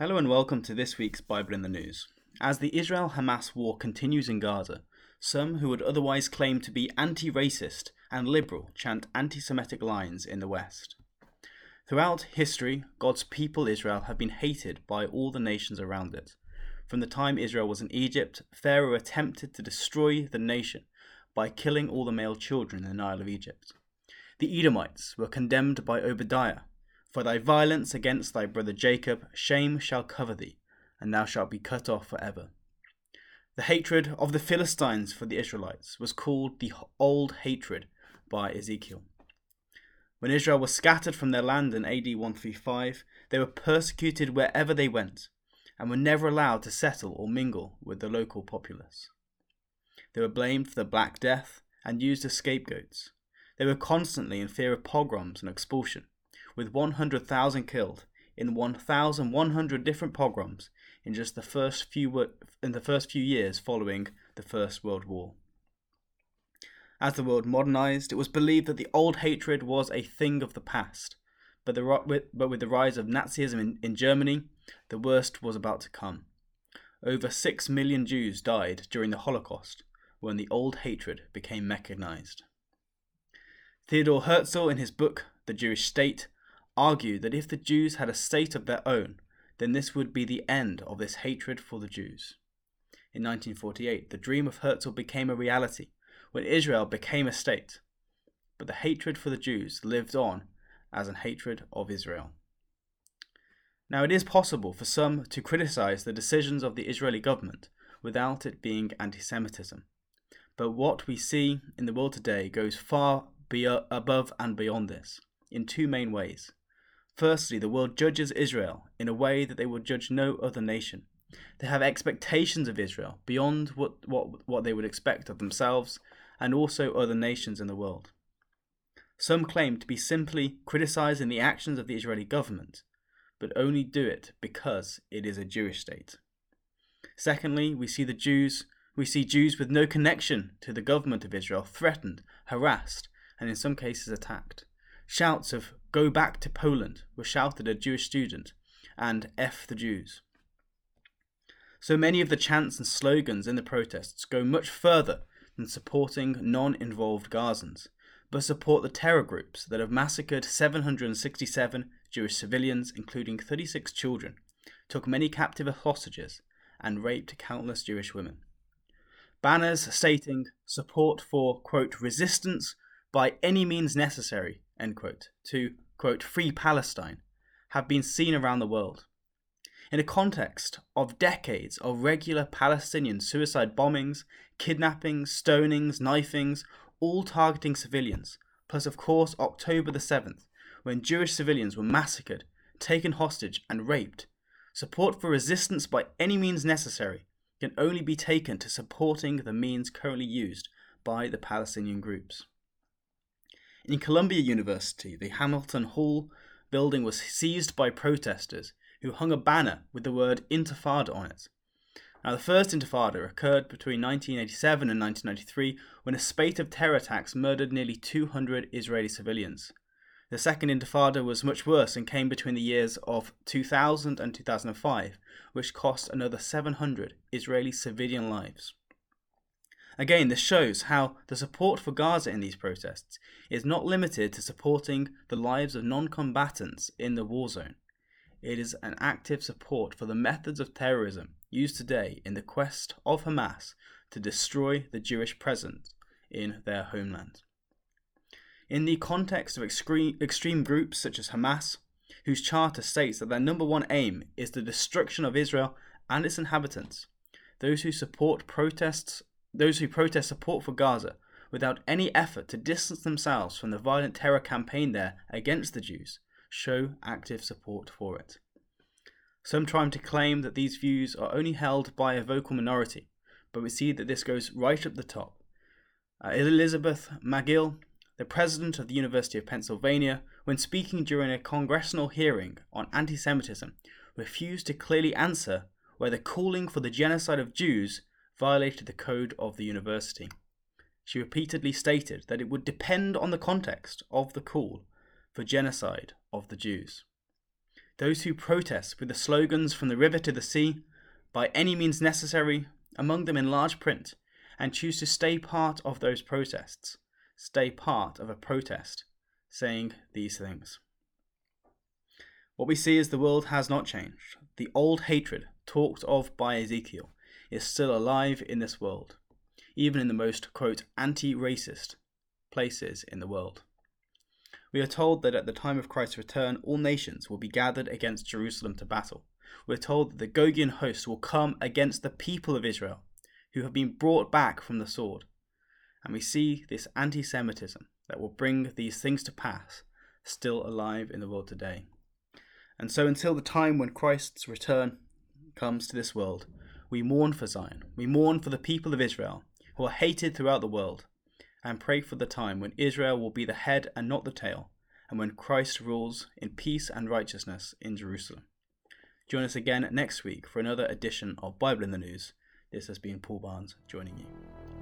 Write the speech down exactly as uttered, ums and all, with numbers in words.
Hello and welcome to this week's Bible in the News. As the Israel-Hamas war continues in Gaza, some who would otherwise claim to be anti-racist and liberal chant anti-Semitic lines in the West. Throughout history, God's people Israel have been hated by all the nations around it. From the time Israel was in Egypt, Pharaoh attempted to destroy the nation by killing all the male children in the Nile of Egypt. The Edomites were condemned by Obadiah. For thy violence against thy brother Jacob, shame shall cover thee, and thou shalt be cut off for ever. The hatred of the Philistines for the Israelites was called the Old Hatred by Ezekiel. When Israel was scattered from their land in A D one thirty-five, they were persecuted wherever they went, and were never allowed to settle or mingle with the local populace. They were blamed for the Black Death and used as scapegoats. They were constantly in fear of pogroms and expulsion, with one hundred thousand killed in one thousand one hundred different pogroms in just the first few in the first few years following the First World War. As the world modernized, it was believed that the old hatred was a thing of the past, but, the, but with the rise of Nazism in, in Germany, the worst was about to come. Over six million Jews died during the Holocaust, when the old hatred became mechanized. Theodor Herzl, in his book The Jewish State, argued that if the Jews had a state of their own, then this would be the end of this hatred for the Jews. In nineteen forty-eight, the dream of Herzl became a reality when Israel became a state, but the hatred for the Jews lived on as an hatred of Israel. Now, it is possible for some to criticize the decisions of the Israeli government without it being anti-Semitism, but what we see in the world today goes far be- above and beyond this, in two main ways. Firstly, the world judges Israel in a way that they would judge no other nation. They have expectations of Israel beyond what, what, what they would expect of themselves and also other nations in the world. Some claim to be simply criticizing the actions of the Israeli government, but only do it because it is a Jewish state. Secondly, we see the Jews, we see Jews with no connection to the government of Israel threatened, harassed, and in some cases attacked. Shouts of "Go back to Poland" were shouted at a Jewish student, and "F the Jews." So many of the chants and slogans in the protests go much further than supporting non-involved Gazans, but support the terror groups that have massacred seven hundred sixty-seven Jewish civilians, including thirty-six children, took many captive hostages, and raped countless Jewish women. Banners stating support for, quote, resistance by any means necessary, end quote, to, quote, free Palestine, have been seen around the world. In a context of decades of regular Palestinian suicide bombings, kidnappings, stonings, knifings, all targeting civilians, plus of course October the seventh, when Jewish civilians were massacred, taken hostage and raped, support for resistance by any means necessary can only be taken to supporting the means currently used by the Palestinian groups. In Columbia University, the Hamilton Hall building was seized by protesters who hung a banner with the word Intifada on it. Now, the first Intifada occurred between nineteen eighty-seven and nineteen ninety-three when a spate of terror attacks murdered nearly two hundred Israeli civilians. The second Intifada was much worse and came between the years of two thousand and two thousand five, which cost another seven hundred Israeli civilian lives. Again, this shows how the support for Gaza in these protests is not limited to supporting the lives of non-combatants in the war zone. It is an active support for the methods of terrorism used today in the quest of Hamas to destroy the Jewish presence in their homeland. In the context of extreme, extreme groups such as Hamas, whose charter states that their number one aim is the destruction of Israel and its inhabitants, those who support protests Those who protest support for Gaza without any effort to distance themselves from the violent terror campaign there against the Jews show active support for it. Some try to claim that these views are only held by a vocal minority, but we see that this goes right up the top. Uh, Elizabeth Magill, the president of the University of Pennsylvania, when speaking during a congressional hearing on anti-Semitism, refused to clearly answer whether calling for the genocide of Jews violated the code of the university. She repeatedly stated that it would depend on the context of the call for genocide of the Jews. those who protest with the slogans "from the river to the sea," "by any means necessary," among them in large print, and choose to stay part of those protests, stay part of a protest saying these things. What we see is the world has not changed. The old hatred talked of by Ezekiel is still alive in this world, even in the most, quote, anti-racist places in the world. We are told that at the time of Christ's return, all nations will be gathered against Jerusalem to battle. We are told that the Gogian host will come against the people of Israel, who have been brought back from the sword. And we see this anti-Semitism that will bring these things to pass still alive in the world today. And so until the time when Christ's return comes to this world, we mourn for Zion, we mourn for the people of Israel, who are hated throughout the world, and pray for the time when Israel will be the head and not the tail, and when Christ rules in peace and righteousness in Jerusalem. Join us again next week for another edition of Bible in the News. This has been Paul Barnes joining you.